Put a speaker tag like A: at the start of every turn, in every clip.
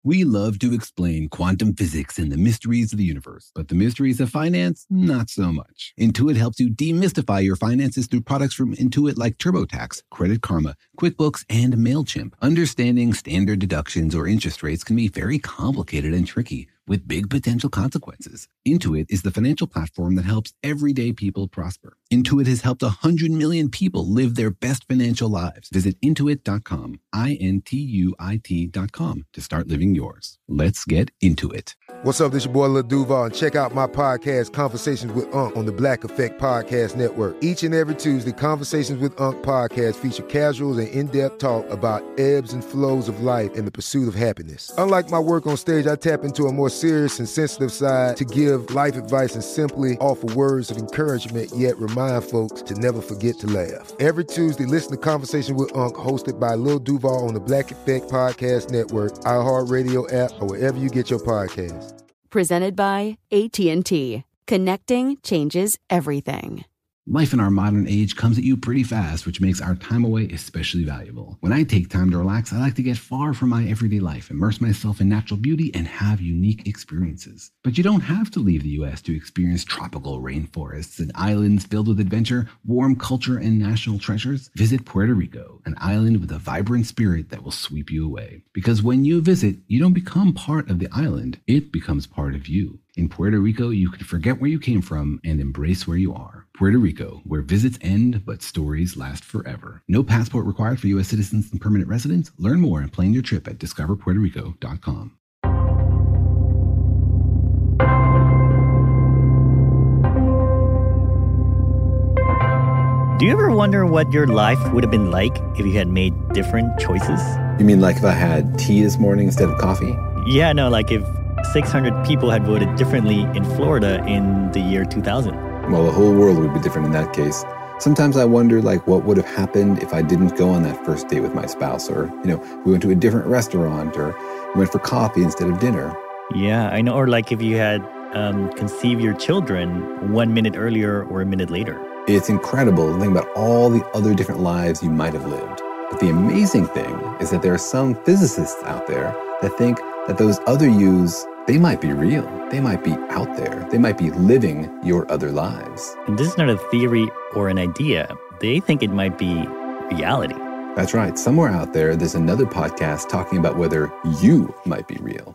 A: We love to explain quantum physics and the mysteries of the universe, but the mysteries of finance, not so much. Intuit helps you demystify your finances through products from Intuit like TurboTax, Credit Karma, QuickBooks, and MailChimp. Understanding standard deductions or interest rates can be very complicated and tricky, with big potential consequences. Intuit is the financial platform that helps everyday people prosper. Intuit has helped 100 million people live their best financial lives. Visit Intuit.com, Intuit.com, to start living yours. Let's get into it.
B: What's up? This your boy Lil Duval, and check out my podcast, Conversations with Unc, on the Black Effect Podcast Network. Each and every Tuesday, Conversations with Unc podcast feature casuals and in-depth talk about ebbs and flows of life and the pursuit of happiness. Unlike my work on stage, I tap into a more serious and sensitive side to give life advice and simply offer words of encouragement, yet remind folks to never forget to laugh. Every Tuesday, listen to Conversation with Unc, hosted by Lil Duval on the Black Effect Podcast Network, iHeartRadio app, or wherever you get your podcasts.
C: Presented by AT&T. Connecting changes everything.
A: Life in our modern age comes at you pretty fast, which makes our time away especially valuable. When I take time to relax, I like to get far from my everyday life, immerse myself in natural beauty, and have unique experiences. But you don't have to leave the U.S. to experience tropical rainforests and islands filled with adventure, warm culture, and national treasures. Visit Puerto Rico, an island with a vibrant spirit that will sweep you away. Because when you visit, you don't become part of the island, it becomes part of you. In Puerto Rico, you can forget where you came from and embrace where you are. Puerto Rico, where visits end, but stories last forever. No passport required for U.S. citizens and permanent residents. Learn more and plan your trip at discoverpuertorico.com.
D: Do you ever wonder what your life would have been like if you had made different choices?
E: You mean like if I had tea this morning instead of coffee?
D: Yeah, no, like if 600 people had voted differently in Florida in the year 2000.
E: Well, the whole world would be different in that case. Sometimes I wonder, what would have happened if I didn't go on that first date with my spouse, or, we went to a different restaurant, or we went for coffee instead of dinner.
D: Yeah, I know. Or like if you had conceived your children 1 minute earlier or a minute later.
E: It's incredible to think about all the other different lives you might have lived. But the amazing thing is that there are some physicists out there that think that those other yous, they might be real. They might be out there. They might be living your other lives.
D: And this is not a theory or an idea. They think it might be reality.
E: That's right. Somewhere out there, there's another podcast talking about whether you might be real.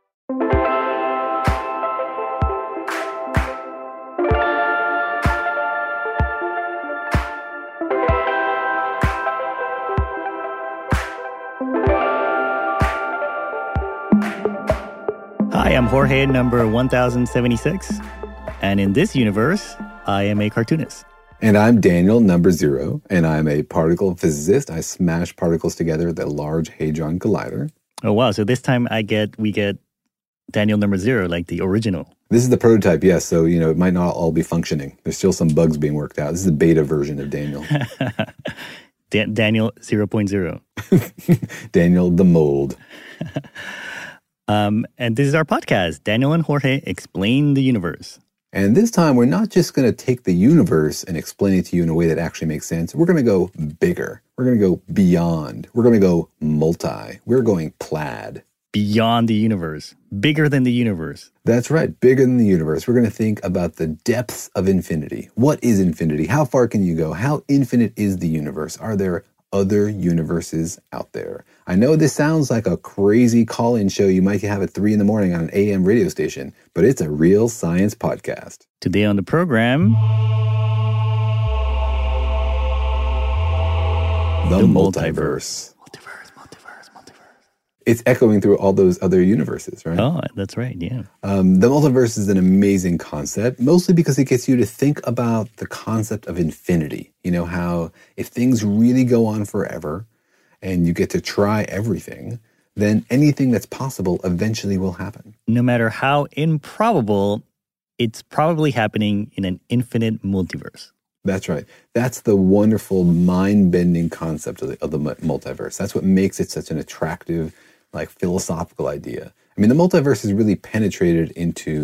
D: Hi, I'm Jorge, number 1076. And in this universe, I am a cartoonist.
E: And I'm Daniel, number 0, and I'm a particle physicist. I smash particles together at the Large Hadron Collider.
D: Oh, wow. So this time we get Daniel number 0, like the original.
E: This is the prototype, yes. So, it might not all be functioning. There's still some bugs being worked out. This is the beta version of Daniel.
D: Daniel 0.0.
E: Daniel the mold.
D: And this is our podcast, Daniel and Jorge Explain the Universe.
E: And this time, we're not just going to take the universe and explain it to you in a way that actually makes sense. We're going to go bigger. We're going to go beyond. We're going to go multi. We're going plaid.
D: Beyond the universe. Bigger than the universe.
E: That's right. Bigger than the universe. We're going to think about the depths of infinity. What is infinity? How far can you go? How infinite is the universe? Are there other universes out there? I know this sounds like a crazy call-in show you might have at 3 a.m. on an AM radio station, but it's a real science podcast.
D: Today on the program,
E: the multiverse. It's echoing through all those other universes, right?
D: Oh, that's right, yeah.
E: The multiverse is an amazing concept, mostly because it gets you to think about the concept of infinity. How if things really go on forever and you get to try everything, then anything that's possible eventually will happen.
D: No matter how improbable, it's probably happening in an infinite multiverse.
E: That's right. That's the wonderful, mind-bending concept of the multiverse. That's what makes it such an attractive, philosophical idea. I mean, the multiverse has really penetrated into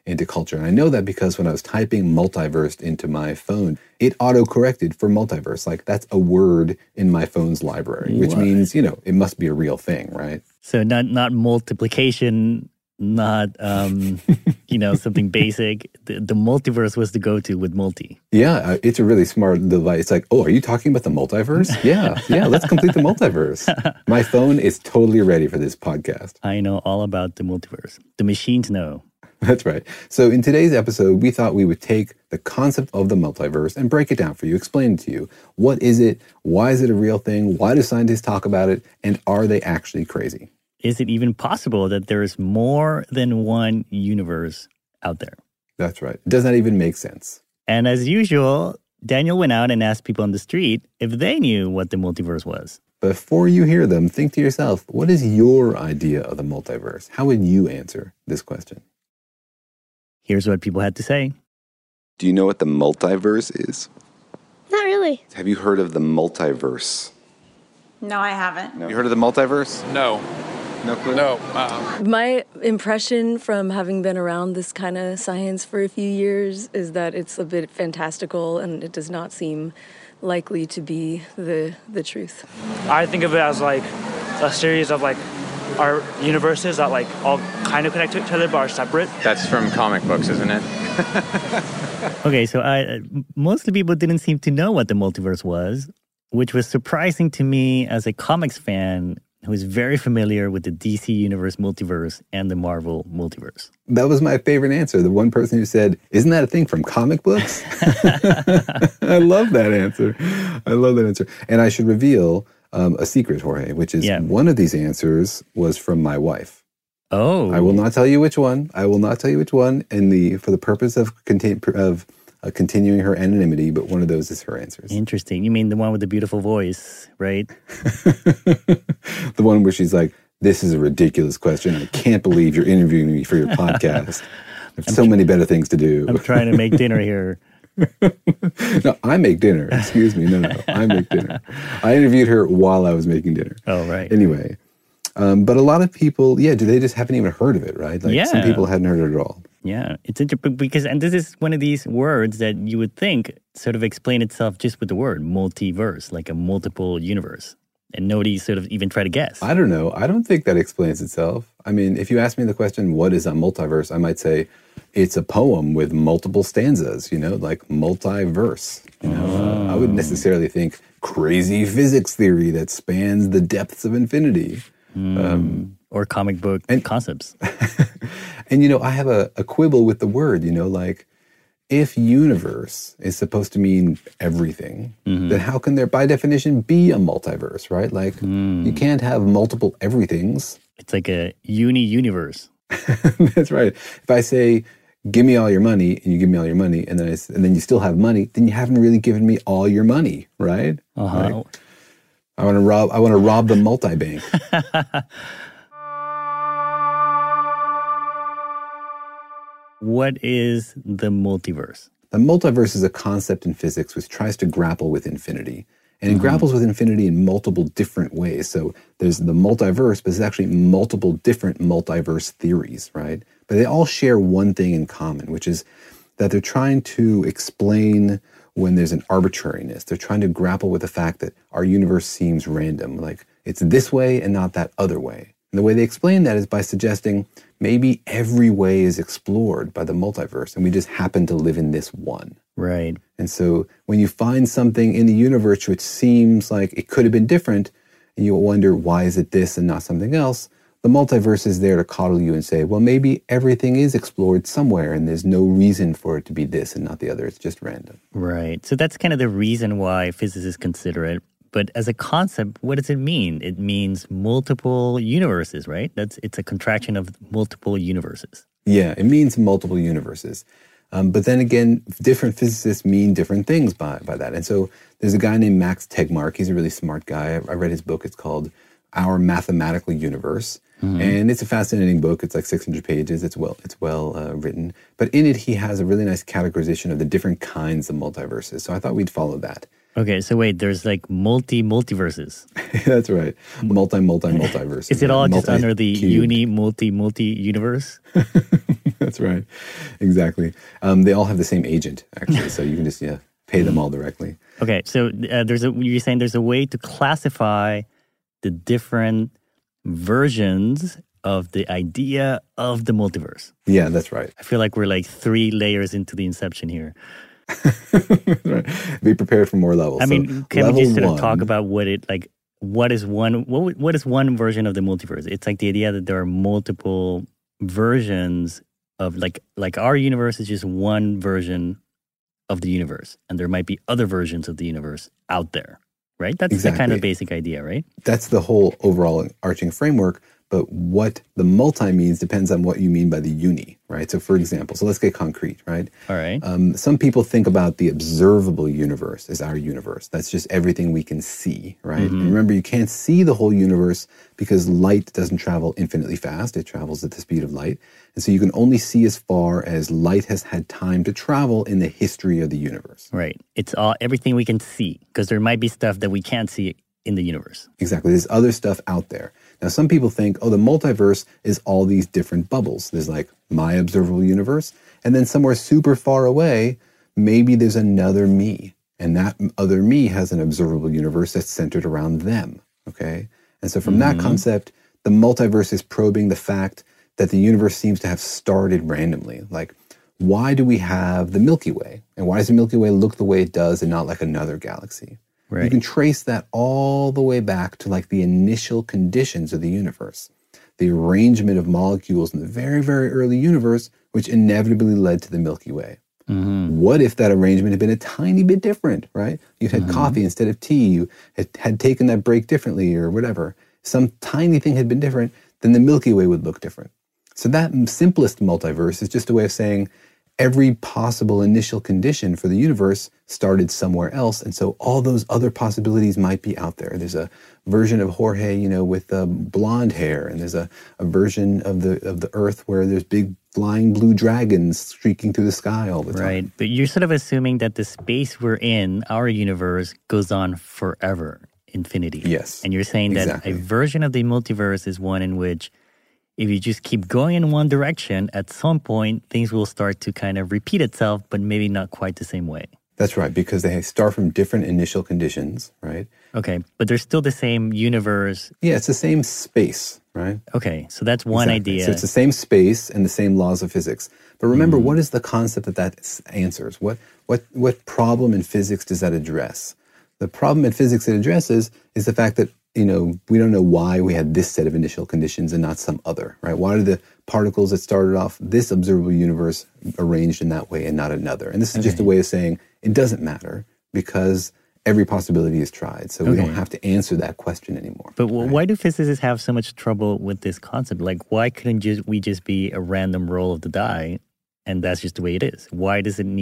E: into culture. And I know that because when I was typing multiverse into my phone, it auto-corrected for multiverse. Like that's a word in my phone's library, which means, it must be a real thing, right?
D: So not multiplication, not, something basic. The multiverse was the go-to with multi.
E: Yeah, it's a really smart device. It's like, oh, are you talking about the multiverse? Yeah, let's complete the multiverse. My phone is totally ready for this podcast.
D: I know all about the multiverse. The machines know.
E: That's right. So in today's episode, we thought we would take the concept of the multiverse and break it down for you, explain it to you. What is it? Why is it a real thing? Why do scientists talk about it? And are they actually crazy?
D: Is it even possible that there is more than one universe out there?
E: That's right. It does not even make sense.
D: And as usual, Daniel went out and asked people on the street if they knew what the multiverse was.
E: Before you hear them, think to yourself, what is your idea of the multiverse? How would you answer this question?
D: Here's what people had to say.
F: Do you know what the multiverse is?
G: Not really.
F: Have you heard of the multiverse?
H: No, I haven't.
F: No. You heard of the multiverse?
I: No.
F: No clue?
I: No.
J: My impression from having been around this kind of science for a few years is that it's a bit fantastical and it does not seem likely to be the truth.
K: I think of it as like a series of like our universes that like all kind of connect to each other but are separate.
I: That's from comic books, isn't it?
D: Okay, so most of the people didn't seem to know what the multiverse was, which was surprising to me as a comics fan who is very familiar with the DC Universe multiverse and the Marvel multiverse.
E: That was my favorite answer. The one person who said, isn't that a thing from comic books? I love that answer. And I should reveal a secret, Jorge, which is one of these answers was from my wife.
D: Oh.
E: I will not tell you which one. For the purpose of continuing her anonymity, but one of those is her answers.
D: Interesting. You mean the one with the beautiful voice, right?
E: The one where she's like, this is a ridiculous question. I can't believe you're interviewing me for your podcast. I have so many better things to do.
D: I'm trying to make dinner here.
E: No, I make dinner. Excuse me. No, I make dinner. I interviewed her while I was making dinner.
D: Oh, right.
E: Anyway, but a lot of people, they just haven't even heard of it, right? Like some people hadn't heard it at all.
D: Yeah, it's interesting because, and this is one of these words that you would think sort of explain itself just with the word multiverse, like a multiple universe. And nobody sort of even try to guess.
E: I don't know. I don't think that explains itself. I mean, if you ask me the question, what is a multiverse? I might say it's a poem with multiple stanzas, like multiverse. I wouldn't necessarily think crazy physics theory that spans the depths of infinity.
D: Or comic book concepts.
E: And, I have a quibble with the word, like if universe is supposed to mean everything, then how can there, by definition, be a multiverse, right? Like you can't have multiple everythings.
D: It's like a uni-universe.
E: That's right. If I say, give me all your money, and you give me all your money, and then you still have money, then you haven't really given me all your money, right? Like, I want to rob the multi-bank.
D: What is the multiverse?
E: The multiverse is a concept in physics which tries to grapple with infinity. And it grapples with infinity in multiple different ways. So there's the multiverse, but there's actually multiple different multiverse theories, right? But they all share one thing in common, which is that they're trying to explain when there's an arbitrariness. They're trying to grapple with the fact that our universe seems random, like it's this way and not that other way. And the way they explain that is by suggesting maybe every way is explored by the multiverse and we just happen to live in this one.
D: Right.
E: And so when you find something in the universe which seems like it could have been different and you wonder why is it this and not something else, the multiverse is there to coddle you and say, well, maybe everything is explored somewhere and there's no reason for it to be this and not the other. It's just random.
D: Right. So that's kind of the reason why physicists consider it. But as a concept, what does it mean? It means multiple universes, right? It's a contraction of multiple universes.
E: Yeah, it means multiple universes. But then again, different physicists mean different things by that. And so there's a guy named Max Tegmark. He's a really smart guy. I read his book. It's called Our Mathematical Universe. And it's a fascinating book. It's like 600 pages. It's well written. But in it, he has a really nice categorization of the different kinds of multiverses. So I thought we'd follow that.
D: Okay, so wait, there's like multiverses.
E: That's right. Multiverses.
D: Is it all just under the multi-universe?
E: That's right. Exactly. They all have the same agent, actually, so you can just pay them all directly.
D: Okay, so you're saying there's a way to classify the different versions of the idea of the multiverse.
E: Yeah, that's right.
D: I feel like we're like 3 layers into the inception here.
E: Right. Be prepared for more levels.
D: I mean, can we just sort of talk about what is one version of the multiverse? It's like the idea that there are multiple versions of like our universe is just one version of the universe, and there might be other versions of the universe out there, right? That's the kind of basic idea, right?
E: That's the whole overall arching framework. But what the multi means depends on what you mean by the uni, right? So for example, let's get concrete, right?
D: All right.
E: Some people think about the observable universe as our universe. That's just everything we can see, right? And remember, you can't see the whole universe because light doesn't travel infinitely fast. It travels at the speed of light. And so you can only see as far as light has had time to travel in the history of the universe.
D: Right. It's everything we can see, because there might be stuff that we can't see in the universe.
E: Exactly. There's other stuff out there. Now, some people think, the multiverse is all these different bubbles. There's like my observable universe, and then somewhere super far away, maybe there's another me. And that other me has an observable universe that's centered around them, okay? And so from that concept, the multiverse is probing the fact that the universe seems to have started randomly. Like, why do we have the Milky Way? And why does the Milky Way look the way it does and not like another galaxy?
D: Right.
E: You can trace that all the way back to like the initial conditions of the universe, the arrangement of molecules in the very, very early universe, which inevitably led to the Milky Way. What if that arrangement had been a tiny bit different, right? You had coffee instead of tea, you had taken that break differently or whatever. Some tiny thing had been different, then the Milky Way would look different. So that simplest multiverse is just a way of saying every possible initial condition for the universe started somewhere else, and so all those other possibilities might be out there. There's a version of Jorge, with blonde hair, and there's a version of the Earth where there's big flying blue dragons streaking through the sky all the time.
D: Right, but you're sort of assuming that the space we're in, our universe, goes on forever, infinity.
E: Yes,
D: and you're saying that a version of the multiverse is one in which if you just keep going in one direction, at some point, things will start to kind of repeat itself, but maybe not quite the same way.
E: That's right, because they start from different initial conditions, right?
D: Okay, but they're still the same universe.
E: Yeah, it's the same space, right?
D: Okay, so that's one idea.
E: So it's the same space and the same laws of physics. But remember, what is the concept that answers? What problem in physics does that address? The problem in physics it addresses is the fact that we don't know why we had this set of initial conditions and not some other, right? Why did the particles that started off this observable universe arranged in that way and not another? And this is just a way of saying it doesn't matter because every possibility is tried. So we don't have to answer that question anymore.
D: But why do physicists have so much trouble with this concept? Like, why couldn't we just be a random roll of the die? And that's just the way it is. Why does there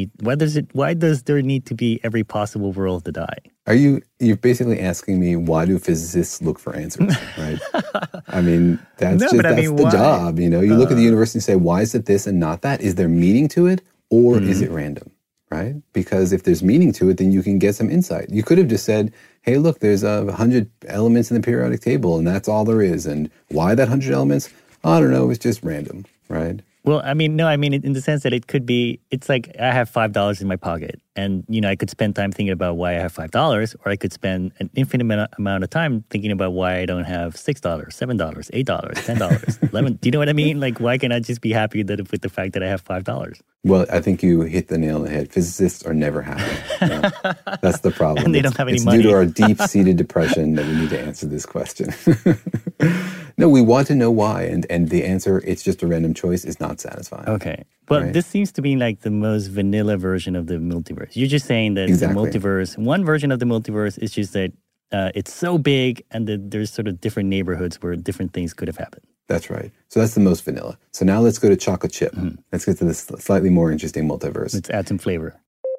D: need to be every possible roll of the die?
E: You're basically asking me, why do physicists look for answers, right? I mean, that's the job, You look at the universe and you say, why is it this and not that? Is there meaning to it or is it random, right? Because if there's meaning to it, then you can get some insight. You could have just said, hey, look, there's 100 elements in the periodic table and that's all there is. And why that 100 elements? I don't know, it's just random, right?
D: Well, in the sense that it's like I have $5 in my pocket and, I could spend time thinking about why I have $5 or I could spend an infinite amount of time thinking about why I don't have $6, $7, $8, $10, $11. Do you know what I mean? Like, why can't I just be happy with the fact that I have $5?
E: Well, I think you hit the nail on the head. Physicists are never happy. No, that's the problem.
D: And they don't have any money.
E: It's due to our deep-seated depression that we need to answer this question. No, we want to know why, and the answer, it's just a random choice, is not satisfying.
D: Okay. But this seems to be like the most vanilla version of the multiverse. You're just saying that the multiverse, one version of the multiverse is just that it's so big and that there's sort of different neighborhoods where different things could have happened.
E: That's right. So that's the most vanilla. So now let's go to chocolate chip. Let's get to this slightly more interesting multiverse.
D: Let's add some flavor.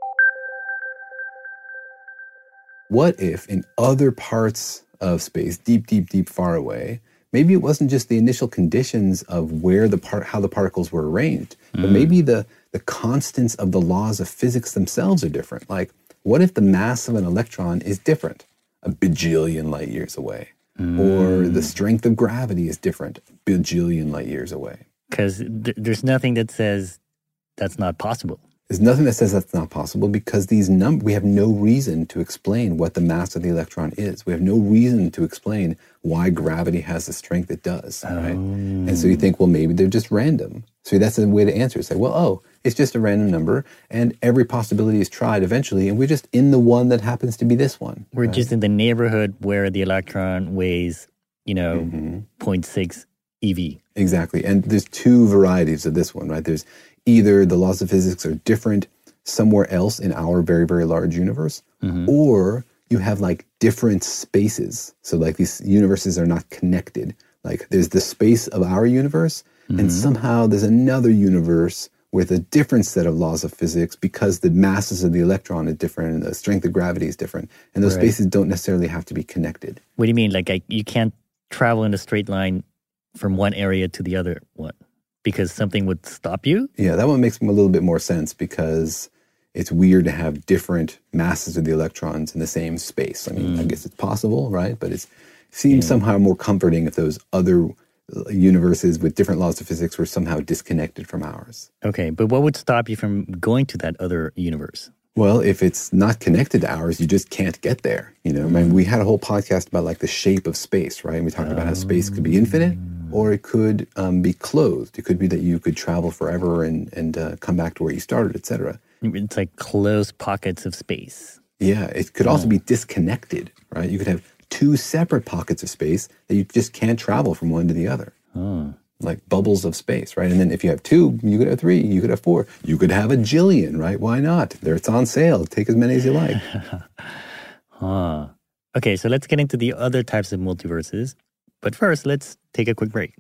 E: What if in other parts of space, deep, deep, deep far away, maybe it wasn't just the initial conditions of how the particles were arranged, but maybe the constants of the laws of physics themselves are different. Like, what if the mass of an electron is different, a bajillion light years away? Or the strength of gravity is different, a bajillion light years away.
D: Because there's nothing that says that's not possible.
E: There's nothing that says that's not possible because we have no reason to explain what the mass of the electron is. We have no reason to explain why gravity has the strength it does, right? And so you think, well, maybe they're just random. So that's a way to answer it. Say, well, it's just a random number, and every possibility is tried eventually, and we're just in the one that happens to be this one.
D: We're just in the neighborhood where the electron weighs, 0.6 EV.
E: Exactly. And there's two varieties of this one, right? There's either the laws of physics are different somewhere else in our very, very large universe, or you have like different spaces. So like these universes are not connected. Like there's the space of our universe, and somehow there's another universe with a different set of laws of physics because the masses of the electron are different and the strength of gravity is different. And those spaces don't necessarily have to be connected.
D: What do you mean? Like you can't travel in a straight line from one area to the other one because something would stop you?
E: Yeah, that one makes a little bit more sense because it's weird to have different masses of the electrons in the same space. I mean, I guess it's possible, right? But it seems somehow more comforting if those other universes with different laws of physics were somehow disconnected from ours.
D: Okay, but what would stop you from going to that other universe?
E: Well, if it's not connected to ours, you just can't get there. I mean, we had a whole podcast about like the shape of space, right? And we talked about how space could be infinite or it could be closed. It could be that you could travel forever and come back to where you started, etc.
D: It's like closed pockets of space.
E: Yeah, it could also be disconnected, right? You could have two separate pockets of space that you just can't travel from one to the other. Like bubbles of space, right? And then if you have two, you could have three, you could have four, you could have a jillion, right? Why not? There, it's on sale. Take as many as you like.
D: Okay, so let's get into the other types of multiverses. But first, let's take a quick break.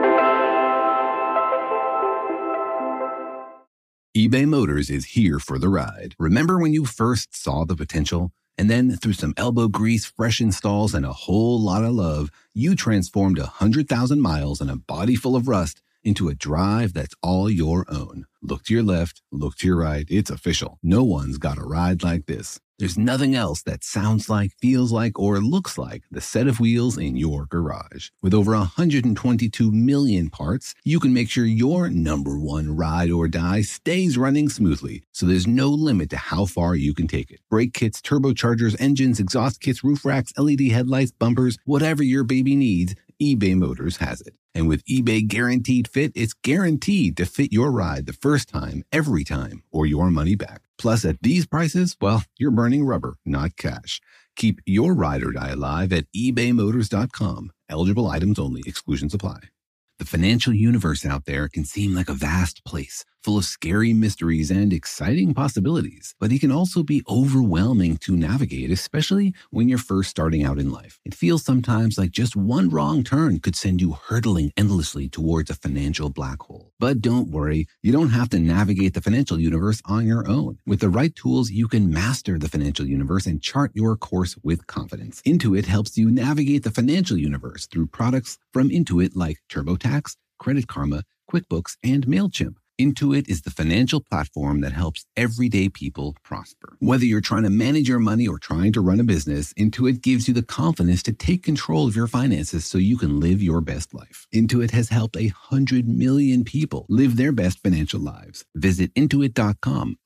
A: eBay Motors is here for the ride. Remember when you first saw the potential? And then through some elbow grease, fresh installs, and a whole lot of love, you transformed 100,000 miles and a body full of rust into a drive that's all your own. Look to your left, look to your right. It's official. No one's got a ride like this. There's nothing else that sounds like, feels like, or looks like the set of wheels in your garage. With over 122 million parts, you can make sure your number one ride or die stays running smoothly, so there's no limit to how far you can take it. Brake kits, turbochargers, engines, exhaust kits, roof racks, LED headlights, bumpers, whatever your baby needs, eBay Motors has it. And with eBay Guaranteed Fit, it's guaranteed to fit your ride the first time, every time, or your money back. Plus, at these prices, well, you're burning rubber, not cash. Keep your ride or die alive at ebaymotors.com. Eligible items only. Exclusions apply. The financial universe out there can seem like a vast place, full of scary mysteries and exciting possibilities, but it can also be overwhelming to navigate, especially when you're first starting out in life. It feels sometimes like just one wrong turn could send you hurtling endlessly towards a financial black hole. But don't worry, you don't have to navigate the financial universe on your own. With the right tools, you can master the financial universe and chart your course with confidence. Intuit helps you navigate the financial universe through products from Intuit like TurboTax, Credit Karma, QuickBooks, and MailChimp. Intuit is the financial platform that helps everyday people prosper. Whether you're trying to manage your money or trying to run a business, Intuit gives you the confidence to take control of your finances so you can live your best life. Intuit has helped 100 million people live their best financial lives. Visit Intuit.com,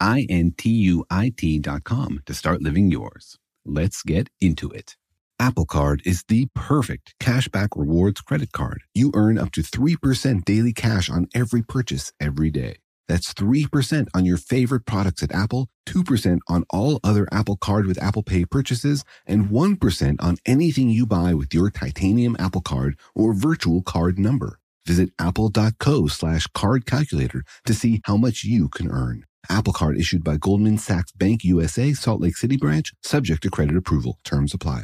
A: INTUIT.com to start living yours. Let's get into it. Apple Card is the perfect cashback rewards credit card. You earn up to 3% daily cash on every purchase every day. That's 3% on your favorite products at Apple, 2% on all other Apple Card with Apple Pay purchases, and 1% on anything you buy with your titanium Apple Card or virtual card number. Visit apple.co/card calculator to see how much you can earn. Apple Card issued by Goldman Sachs Bank USA, Salt Lake City branch, subject to credit approval. Terms apply.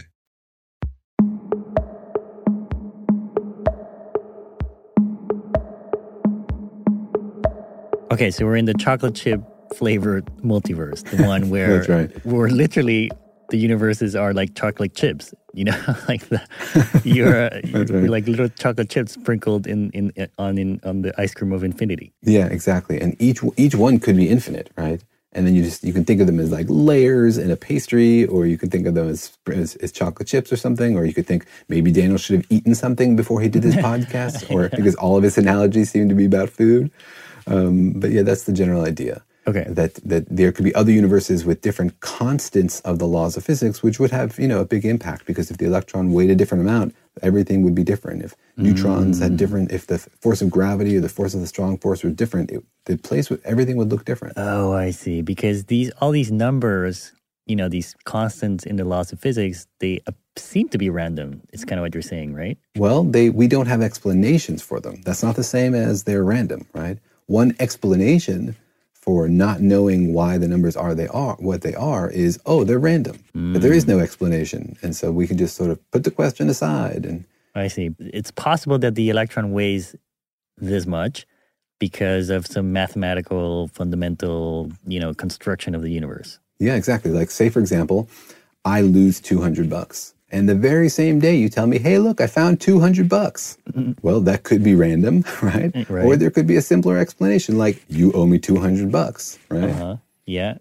D: Okay, so we're in the chocolate chip flavored multiverse, the one where
E: That's right.
D: where literally the universes are like chocolate chips, like you're like little chocolate chips sprinkled on the ice cream of infinity.
E: Yeah, exactly. And each one could be infinite, right? And then you can think of them as like layers in a pastry, or you could think of them as chocolate chips or something, or you could think maybe Daniel should have eaten something before he did his podcast, or because all of his analogies seem to be about food. But yeah, that's the general idea.
D: Okay.
E: That there could be other universes with different constants of the laws of physics, which would have, a big impact, because if the electron weighed a different amount, everything would be different. If neutrons had different, if the force of gravity or the force of the strong force were different, everything would look different.
D: Oh, I see. Because all these numbers, these constants in the laws of physics, they seem to be random. It's kind of what you're saying, right?
E: Well, we don't have explanations for them. That's not the same as they're random, right? One explanation for not knowing why the numbers are what they are is, they're random. But there is no explanation. And so we can just sort of put the question aside. And
D: I see. It's possible that the electron weighs this much because of some mathematical fundamental, construction of the universe.
E: Yeah, exactly. Like, say, for example, I lose $200. And the very same day you tell me, hey, look, I found $200. Mm-hmm. Well, that could be random, right? Or there could be a simpler explanation, like you owe me $200, right?
D: Uh-huh. Yeah.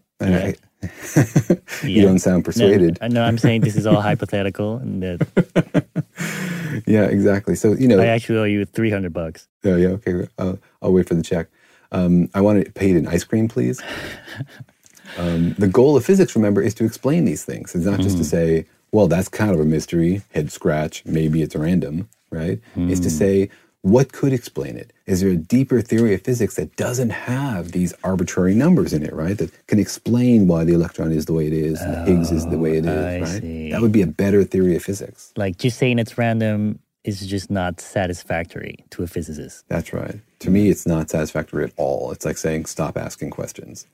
E: You don't sound persuaded.
D: No, I'm saying this is all hypothetical. And
E: yeah, exactly. So,
D: I actually owe you $300.
E: Oh, yeah, okay. I'll wait for the check. I want to pay it in ice cream, please. The goal of physics, remember, is to explain these things. It's not just to say, well, that's kind of a mystery, head scratch, maybe it's random, right? It's to say, what could explain it? Is there a deeper theory of physics that doesn't have these arbitrary numbers in it, right? That can explain why the electron is the way it is, and the Higgs is the way it is, right?
D: See.
E: That would be a better theory of physics.
D: Like, just saying it's random is just not satisfactory to a physicist.
E: That's right. To me, it's not satisfactory at all. It's like saying, stop asking questions,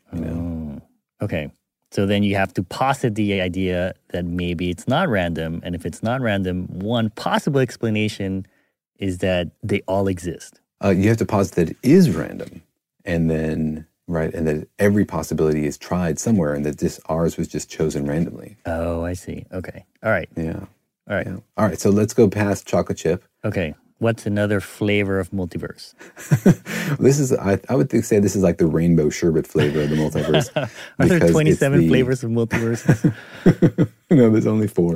D: Okay. So then you have to posit the idea that maybe it's not random. And if it's not random, one possible explanation is that they all exist.
E: You have to posit that it is random. And then, and that every possibility is tried somewhere, and that ours was just chosen randomly.
D: Oh, I see. Okay. All right.
E: Yeah.
D: All right.
E: Yeah. All right. So let's go past chocolate chip.
D: Okay. What's another flavor of multiverse?
E: This is, I would say this is like the rainbow sherbet flavor of the multiverse.
D: Are there 27 flavors of multiverses?
E: No, there's only 4.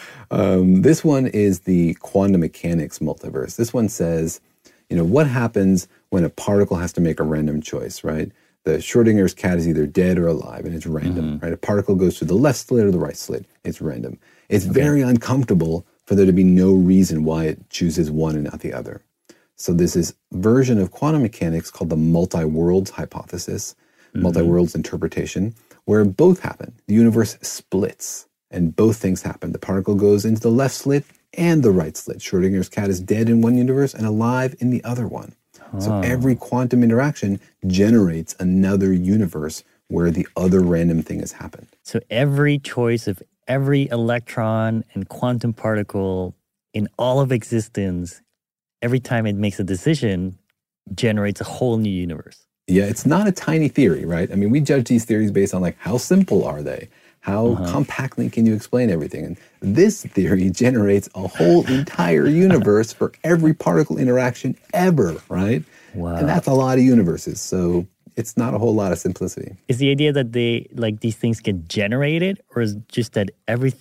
E: This one is the quantum mechanics multiverse. This one says, what happens when a particle has to make a random choice, right? The Schrodinger's cat is either dead or alive, and it's random, right? A particle goes to the left slit or the right slit. It's random. It's very uncomfortable for there to be no reason why it chooses one and not the other. So there's this version of quantum mechanics called the multi-worlds hypothesis, multi-worlds interpretation, where both happen. The universe splits, and both things happen. The particle goes into the left slit and the right slit. Schrodinger's cat is dead in one universe and alive in the other one. So every quantum interaction generates another universe where the other random thing has happened.
D: So every choice of every electron and quantum particle in all of existence, every time it makes a decision, generates a whole new universe.
E: Yeah, it's not a tiny theory, right? I mean, we judge these theories based on like, how simple are they? How compactly can you explain everything? And this theory generates a whole entire universe for every particle interaction ever, right?
D: Wow.
E: And that's a lot of universes. So it's not a whole lot of simplicity.
D: Is the idea that these things get generated, or is it just that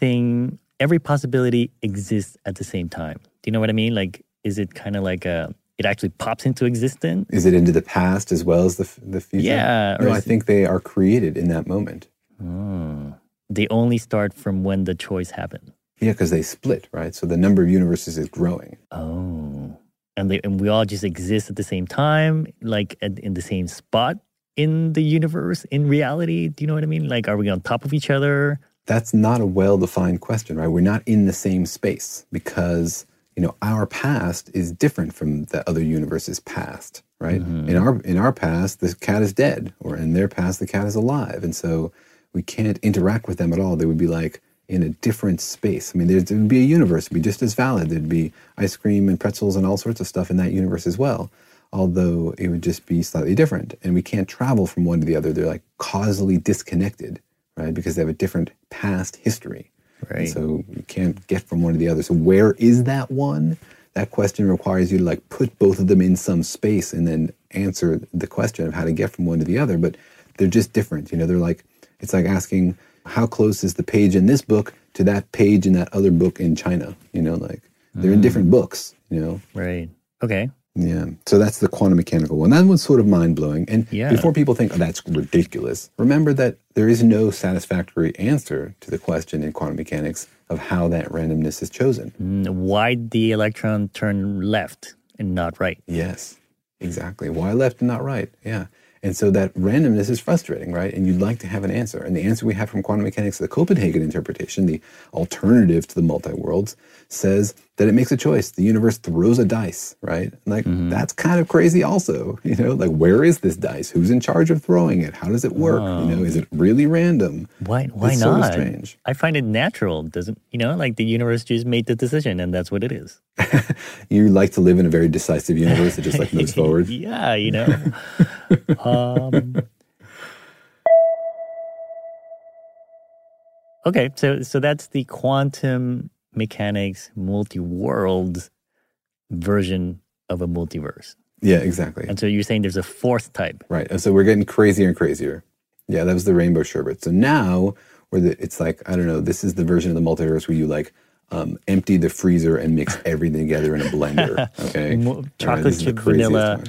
D: every possibility exists at the same time? Do you know what I mean? Like, is it kind of like it actually pops into existence?
E: Is it into the past as well as the future?
D: Yeah.
E: No, I think they are created in that moment.
D: Oh. They only start from when the choice happened.
E: Yeah, because they split, right? So the number of universes is growing.
D: Oh. And we all just exist at the same time, like in the same spot in the universe, in reality. Do you know what I mean? Like, are we on top of each other?
E: That's not a well-defined question, right? We're not in the same space because, our past is different from the other universe's past, right? In our past, the cat is dead, or in their past, the cat is alive. And so we can't interact with them at all. They would be like in a different space. I mean, there would be a universe, it'd be just as valid. There'd be ice cream and pretzels and all sorts of stuff in that universe as well, although it would just be slightly different. And we can't travel from one to the other. They're like causally disconnected, right? Because they have a different past history.
D: Right.
E: And so you can't get from one to the other. So where is that one? That question requires you to like put both of them in some space and then answer the question of how to get from one to the other. But They're just different. You know, they're like, it's like asking how close is the page in this book to that page in that other book in China? You know, like they're in different books, you know?
D: Right. Okay.
E: Yeah. So that's the quantum mechanical one. That one's sort of mind-blowing. And before people think, oh, that's ridiculous, remember that there is no satisfactory answer to the question in quantum mechanics of how that randomness is chosen.
D: Why the electron turn left and not right?
E: Yes, exactly. Why left and not right? Yeah. And so that randomness is frustrating, right? And you'd like to have an answer. And the answer we have from quantum mechanics, the Copenhagen interpretation, the alternative to the multi-worlds, says that it makes a choice. The universe throws a dice, right? Like, that's kind of crazy also, you know? Like, where is this dice? Who's in charge of throwing it? How does it work? You know, is it really random?
D: Why
E: it's
D: not?
E: Sort of strange.
D: I find it natural. Doesn't, you know, like the universe just made the decision and that's what it is.
E: You like to live in a very decisive universe that just like moves forward?
D: Yeah, you know. Okay, so that's the quantum mechanics multi-world version of a multiverse.
E: Yeah, exactly.
D: And so you're saying there's a fourth type.
E: Right. And so we're getting crazier and crazier. Yeah, that was the rainbow sherbet. So now it's like, I don't know, this is the version of the multiverse where you like empty the freezer and mix everything together in a blender. Okay.
D: Chocolate chip vanilla.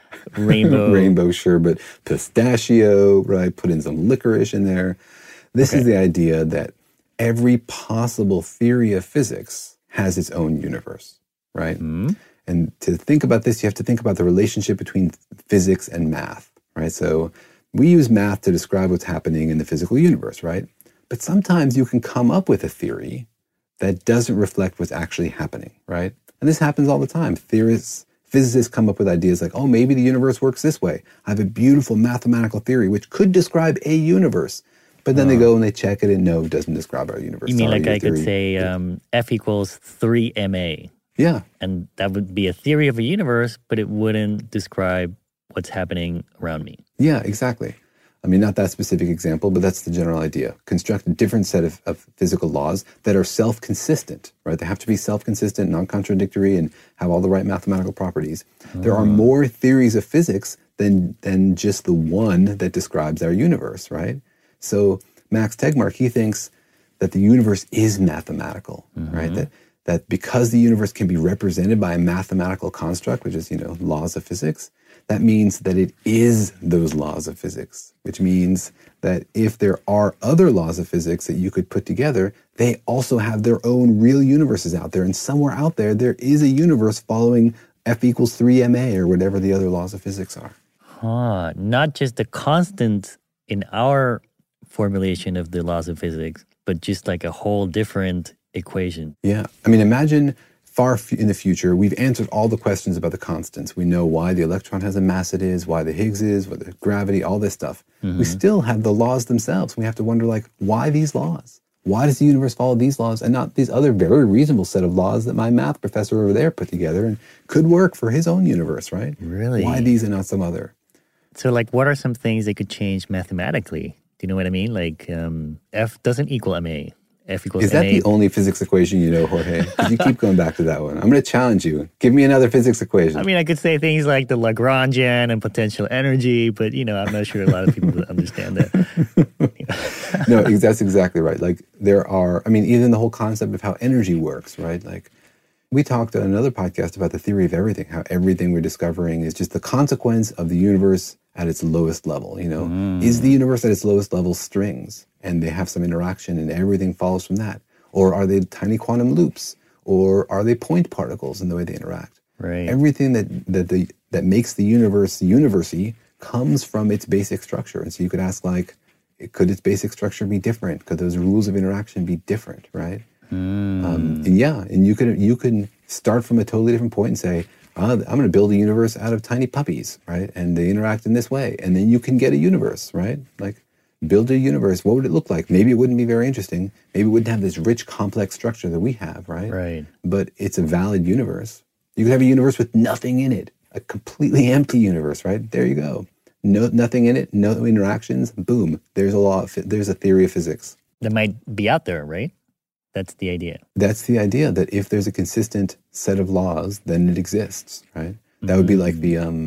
E: Rainbow sherbet, pistachio, right? Put in some licorice in there. This is the idea that every possible theory of physics has its own universe, right? And to think about this, you have to think about the relationship between physics and math, right? So we use math to describe what's happening in the physical universe, right? But sometimes you can come up with a theory that doesn't reflect what's actually happening, right? And this happens all the time. Physicists come up with ideas like, oh, maybe the universe works this way. I have a beautiful mathematical theory which could describe a universe. But then they go and they check it and no, it doesn't describe our universe.
D: You mean like I could say F equals 3ma?
E: Yeah.
D: And that would be a theory of a universe, but it wouldn't describe what's happening around me.
E: Yeah, exactly. I mean, not that specific example, but that's the general idea. Construct a different set of physical laws that are self-consistent, right? They have to be self-consistent, non-contradictory, and have all the right mathematical properties. There are more theories of physics than just the one that describes our universe, right? So Max Tegmark, he thinks that the universe is mathematical, right? That because the universe can be represented by a mathematical construct, which is, you know, laws of physics, that means that it is those laws of physics, which means that if there are other laws of physics that you could put together, they also have their own real universes out there. And somewhere out there, there is a universe following F equals 3ma or whatever the other laws of physics are.
D: Not just the constant in our formulation of the laws of physics, but just like a whole different equation.
E: Yeah. I mean, imagine far in the future, we've answered all the questions about the constants. We know why the electron has a mass it is, why the Higgs is, why the gravity, all this stuff. We still have the laws themselves. We have to wonder, like, why these laws? Why does the universe follow these laws and not these other very reasonable set of laws that my math professor over there put together and could work for his own universe, right?
D: Really?
E: Why these and not some other?
D: So, like, what are some things they could change mathematically? Do you know what I mean? Like, F doesn't equal ma. F equals
E: Is that
D: ma.
E: the only physics equation you know, Jorge? Because you keep going back to that one. I'm going to challenge you. Give me another physics equation.
D: I mean, I could say things like the Lagrangian and potential energy, but, you know, I'm not sure a lot of people understand that.
E: No, that's exactly right. Like, there are, I mean, even the whole concept of how energy works, right? Like, we talked on another podcast about the theory of everything, how everything we're discovering is just the consequence of the universe at its lowest level, you know? Is the universe at its lowest level strings? And they have some interaction and everything follows from that? Or are they tiny quantum loops? Or are they point particles in the way they interact?
D: Right.
E: Everything that makes the universe university comes from its basic structure. And so you could ask, like, could its basic structure be different? Could those rules of interaction be different, right? And you can start from a totally different point and say, I'm going to build a universe out of tiny puppies, right? And they interact in this way. And then you can get a universe, right? Like, build a universe. What would it look like? Maybe it wouldn't be very interesting. Maybe it wouldn't have this rich, complex structure that we have, right?
D: Right.
E: But it's a valid universe. You could have a universe with nothing in it, a completely empty universe, right? There you go. No, nothing in it, no interactions. Boom. There's a theory of physics.
D: That might be out there, right? That's the idea.
E: That's the idea, that if there's a consistent set of laws, then it exists, right? That would be like the,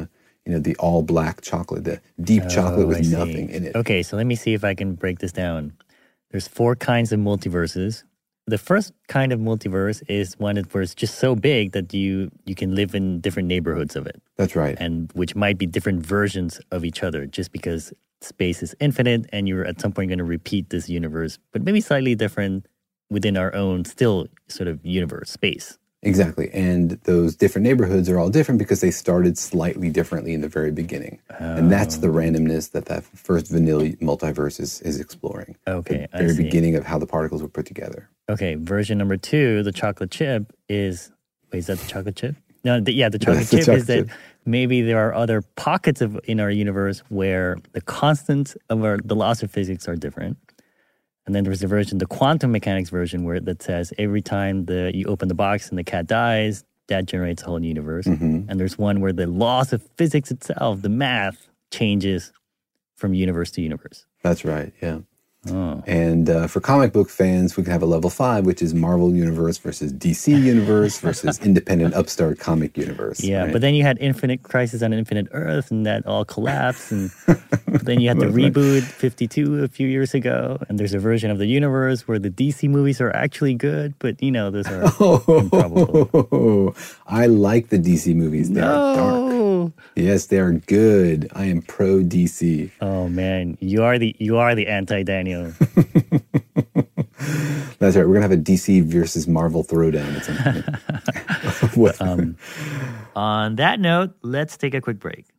E: the all black chocolate, the deep chocolate with nothing in it.
D: Okay, so let me see if I can break this down. There's 4 kinds of multiverses. The first kind of multiverse is one where it's just so big that you can live in different neighborhoods of it.
E: That's right.
D: And which might be different versions of each other just because space is infinite and you're at some point going to repeat this universe, but maybe slightly different within our own still sort of universe, space.
E: Exactly. And those different neighborhoods are all different because they started slightly differently in the very beginning. And that's the randomness that first vanilla multiverse is exploring.
D: Okay,
E: the very beginning of how the particles were put together.
D: Okay, version number 2, the chocolate chip is... Wait, is that the chocolate chip? No, the chocolate chip is that maybe there are other pockets in our universe where the constants of the laws of physics are different. And then there's the quantum mechanics version that says every time you open the box and the cat dies, that generates a whole new universe. And there's one where the laws of physics itself, the math, changes from universe to universe.
E: That's right, yeah.
D: Oh.
E: And for comic book fans, we can have a level 5, which is Marvel Universe versus DC Universe versus independent upstart comic universe.
D: Yeah,
E: right?
D: but then you had Infinite Crisis on Infinite Earth, and that all collapsed. And then you had the reboot 52 a few years ago, and there's a version of the universe where the DC movies are actually good, but those are improbable.
E: I like the DC movies. They are dark. Yes, they are good. I am pro DC.
D: Oh man, you are the anti-Daniel.
E: That's right. We're gonna have a DC versus Marvel throwdown at some point.
D: On that note, let's take a quick break.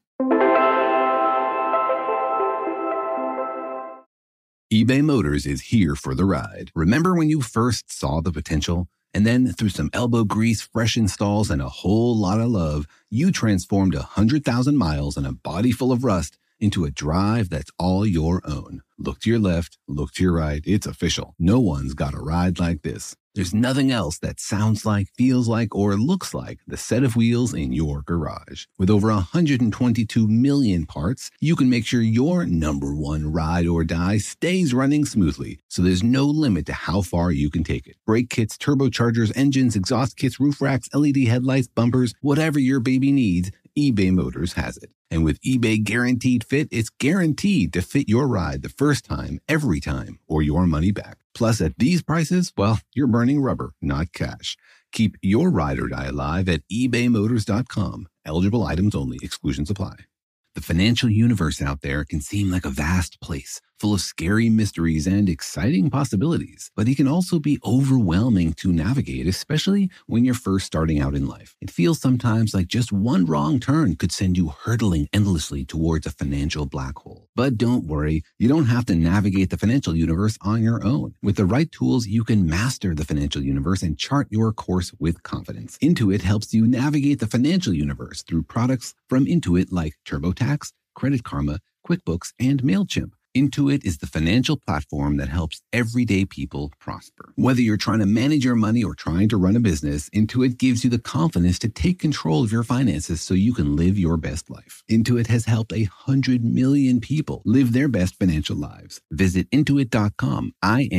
A: eBay Motors is here for the ride. Remember when you first saw the potential? And then through some elbow grease, fresh installs, and a whole lot of love, you transformed 100,000 miles and a body full of rust into a drive that's all your own. Look to your left, look to your right. It's official. No one's got a ride like this. There's nothing else that sounds like, feels like, or looks like the set of wheels in your garage. With over 122 million parts, you can make sure your number one ride or die stays running smoothly, so there's no limit to how far you can take it. Brake kits, turbochargers, engines, exhaust kits, roof racks, LED headlights, bumpers, whatever your baby needs, eBay Motors has it. And with eBay Guaranteed Fit, it's guaranteed to fit your ride the first time, every time, or your money back. Plus, at these prices, well, you're burning rubber, not cash. Keep your ride or die alive at ebaymotors.com. Eligible items only. Exclusions apply. The financial universe out there can seem like a vast place, full of scary mysteries and exciting possibilities, but it can also be overwhelming to navigate, especially when you're first starting out in life. It feels sometimes like just one wrong turn could send you hurtling endlessly towards a financial black hole. But don't worry, you don't have to navigate the financial universe on your own. With the right tools, you can master the financial universe and chart your course with confidence. Intuit helps you navigate the financial universe through products from Intuit like TurboTax, Credit Karma, QuickBooks, and MailChimp. Intuit is the financial platform that helps everyday people prosper. Whether you're trying to manage your money or trying to run a business, Intuit gives you the confidence to take control of your finances so you can live your best life. Intuit has helped 100 million people live their best financial lives. Visit Intuit.com,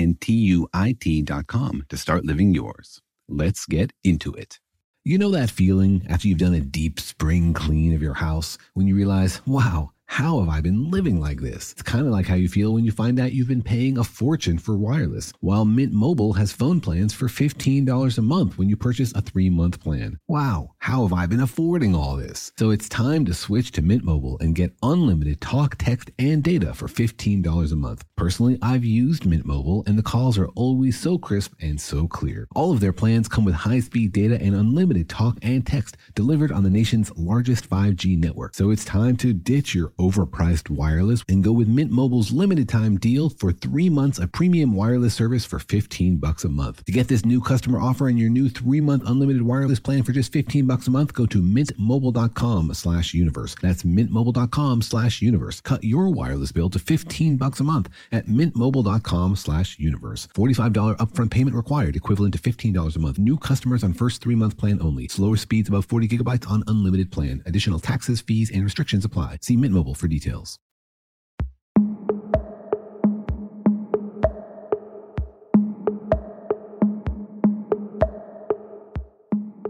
A: Intuit.com, to start living yours. Let's get into it. You know that feeling after you've done a deep spring clean of your house when you realize, wow, how have I been living like this? It's kind of like how you feel when you find out you've been paying a fortune for wireless, while Mint Mobile has phone plans for $15 a month when you purchase a 3-month plan. Wow, how have I been affording all this? So it's time to switch to Mint Mobile and get unlimited talk, text, and data for $15 a month. Personally, I've used Mint Mobile, and the calls are always so crisp and so clear. All of their plans come with high-speed data and unlimited talk and text delivered on the nation's largest 5G network. So it's time to ditch your overpriced wireless and go with Mint Mobile's limited time deal for 3 months of premium wireless service for $15 a month. To get this new customer offer and your new 3-month unlimited wireless plan for just $15 a month, go to mintmobile.com/universe. That's mintmobile.com/universe. Cut your wireless bill to $15 a month at mintmobile.com/universe. $45 upfront payment required, equivalent to $15 a month. New customers on first 3-month plan only. Slower speeds above 40 gigabytes on unlimited plan. Additional taxes, fees, and restrictions apply. See Mint Mobile for details.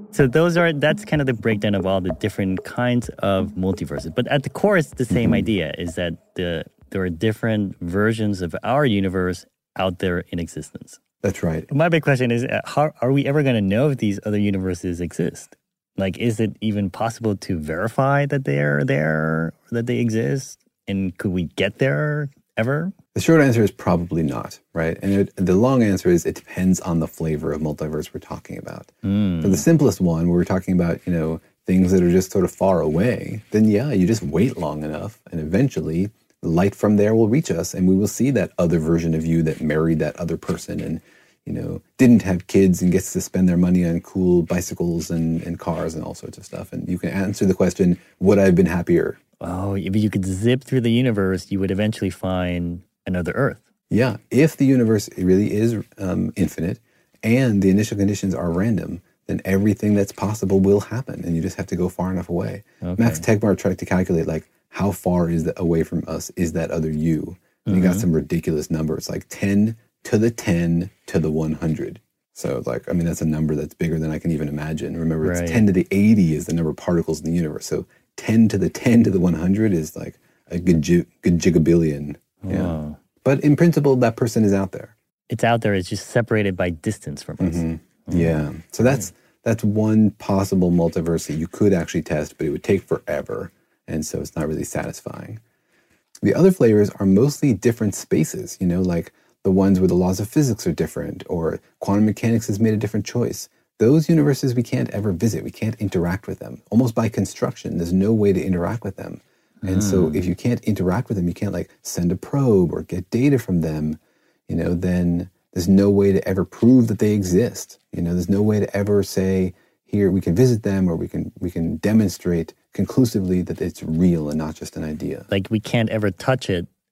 D: So that's kind of the breakdown of all the different kinds of multiverses. But at the core, it's the same idea, is that there are different versions of our universe out there in existence.
E: That's right.
D: My big question is, how are we ever going to know if these other universes exist? Like, is it even possible to verify that they are there, or that they exist? And could we get there ever?
E: The short answer is probably not, right? And the long answer is it depends on the flavor of multiverse we're talking about. For the simplest one, where we're talking about, things that are just sort of far away, then yeah, you just wait long enough and eventually the light from there will reach us and we will see that other version of you that married that other person and, didn't have kids and gets to spend their money on cool bicycles and cars and all sorts of stuff. And you can answer the question, would I have been happier?
D: Oh, if you could zip through the universe, you would eventually find another Earth.
E: Yeah, if the universe really is infinite and the initial conditions are random, then everything that's possible will happen, and you just have to go far enough away. Okay. Max Tegmark tried to calculate, how far away from us is that other you? And he got some ridiculous numbers, like 10 to the 10 to the 100. So, that's a number that's bigger than I can even imagine. Remember, it's 10 to the 80 is the number of particles in the universe. So 10 to the 10 to the 100 is like a good gigabillion. Yeah. Wow. But in principle, that person is out there.
D: It's out there. It's just separated by distance from us.
E: Yeah. So that's one possible multiverse that you could actually test, but it would take forever. And so it's not really satisfying. The other flavors are mostly different spaces, like the ones where the laws of physics are different or quantum mechanics has made a different choice. Those universes we can't ever visit. We can't interact with them. Almost by construction, there's no way to interact with them. And so if you can't interact with them, you can't send a probe or get data from them, then there's no way to ever prove that they exist. There's no way to ever say, here, we can visit them or we can demonstrate conclusively that it's real and not just an idea.
D: Like we can't ever touch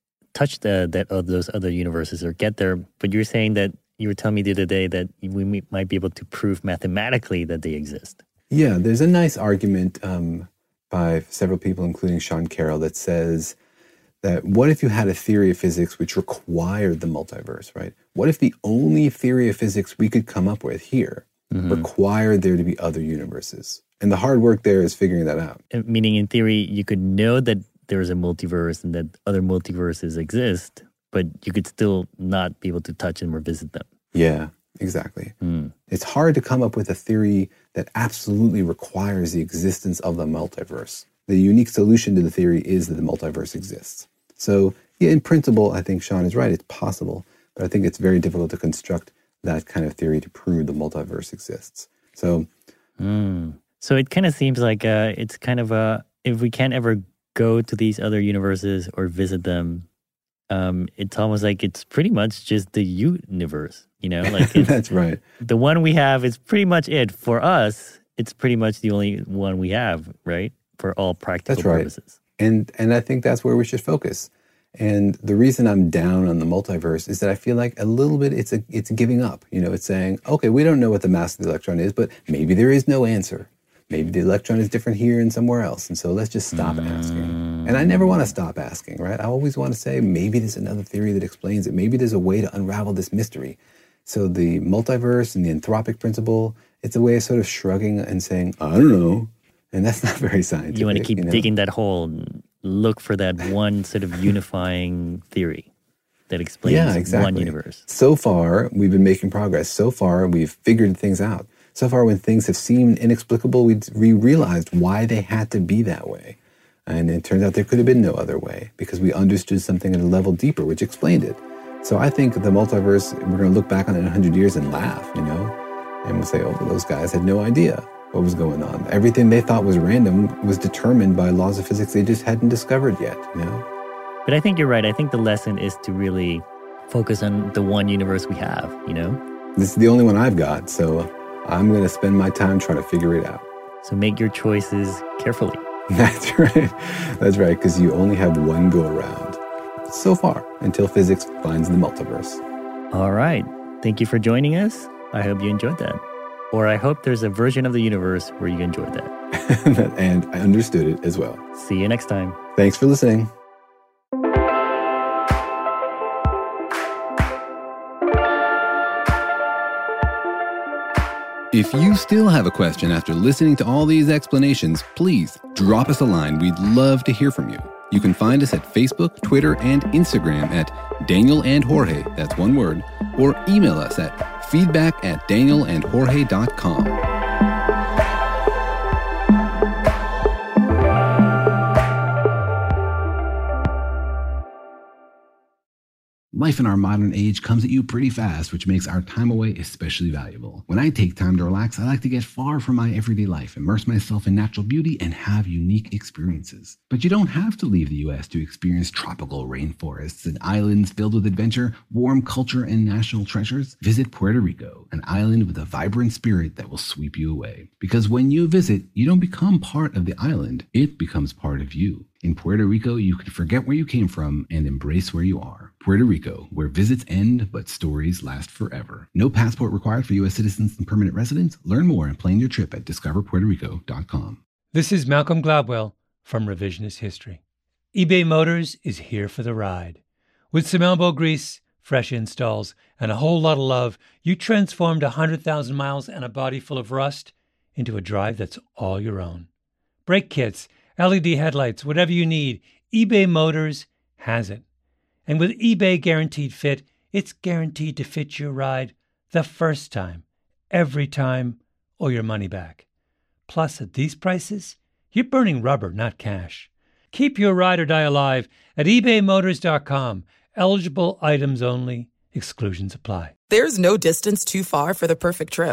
D: those other universes or get there. But you're saying that you were telling me the other day that we might be able to prove mathematically that they exist.
E: Yeah, there's a nice argument by several people, including Sean Carroll, that says that what if you had a theory of physics which required the multiverse, right? What if the only theory of physics we could come up with here required there to be other universes? And the hard work there is figuring that out.
D: Meaning, in theory, you could know that there's a multiverse and that other multiverses exist, but you could still not be able to touch them or visit them.
E: Yeah, exactly. It's hard to come up with a theory that absolutely requires the existence of the multiverse. The unique solution to the theory is that the multiverse exists. So, yeah, in principle, I think Sean is right. It's possible, but I think it's very difficult to construct that kind of theory to prove the multiverse exists. So,
D: So it kind of seems like it's kind of if we can't ever go to these other universes or visit them, it's almost like it's pretty much just the universe,
E: That's right.
D: The one we have is pretty much it. For us, it's pretty much the only one we have, right? For all practical purposes.
E: And I think that's where we should focus. And the reason I'm down on the multiverse is that I feel like a little bit it's giving up. It's saying, okay, we don't know what the mass of the electron is, but maybe there is no answer. Maybe the electron is different here and somewhere else. And so let's just stop asking. And I never want to stop asking, right? I always want to say, maybe there's another theory that explains it. Maybe there's a way to unravel this mystery. So the multiverse and the anthropic principle, it's a way of sort of shrugging and saying, I don't know. And that's not very scientific.
D: You want to keep digging that hole and look for that one sort of unifying theory that explains one universe.
E: So far, we've been making progress. So far, we've figured things out. So far, when things have seemed inexplicable, we realized why they had to be that way. And it turns out there could have been no other way because we understood something at a level deeper, which explained it. So I think the multiverse, we're going to look back on it in 100 years and laugh, and we'll say, oh, well, those guys had no idea what was going on. Everything they thought was random was determined by laws of physics they just hadn't discovered yet,
D: But I think you're right. I think the lesson is to really focus on the one universe we have,
E: This is the only one I've got, so I'm going to spend my time trying to figure it out.
D: So make your choices carefully.
E: That's right. That's right, because you only have one go around. So far, until physics finds the multiverse.
D: All right. Thank you for joining us. I hope you enjoyed that. Or I hope there's a version of the universe where you enjoyed that.
E: And I understood it as well.
D: See you next time.
E: Thanks for listening. If you still have a question after listening to all these explanations, please drop us a line. We'd love to hear from you. You can find us at Facebook, Twitter, and Instagram at Daniel and Jorge, that's one word, or email us at feedback@danielandjorge.com.
A: Life in our modern age comes at you pretty fast, which makes our time away especially valuable. When I take time to relax, I like to get far from my everyday life, immerse myself in natural beauty, and have unique experiences. But you don't have to leave the U.S. to experience tropical rainforests and islands filled with adventure, warm culture, and national treasures. Visit Puerto Rico, an island with a vibrant spirit that will sweep you away. Because when you visit, you don't become part of the island, it becomes part of you. In Puerto Rico, you can forget where you came from and embrace where you are. Puerto Rico, where visits end but stories last forever. No passport required for U.S. citizens and permanent residents. Learn more and plan your trip at discoverpuertorico.com.
G: This is Malcolm Gladwell from Revisionist History. eBay Motors is here for the ride. With some elbow grease, fresh installs, and a whole lot of love, you transformed 100,000 miles and a body full of rust into a drive that's all your own. Brake kits, LED headlights, whatever you need, eBay Motors has it. And with eBay Guaranteed Fit, it's guaranteed to fit your ride the first time, every time, or your money back. Plus, at these prices, you're burning rubber, not cash. Keep your ride or die alive at ebaymotors.com. Eligible items only. Exclusions apply.
L: There's no distance too far for the perfect trip.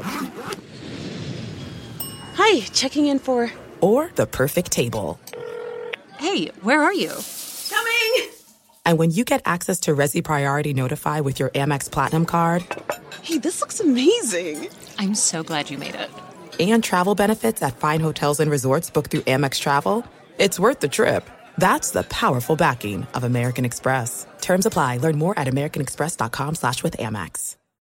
M: Hi, checking in for...
L: Or the perfect table.
M: Hey, where are you?
H: Coming!
L: And when you get access to Resi Priority Notify with your Amex Platinum card...
M: Hey, this looks amazing. I'm so glad you made it.
L: And travel benefits at fine hotels and resorts booked through Amex Travel, it's worth the trip. That's the powerful backing of American Express. Terms apply. Learn more at americanexpress.com/withAmex.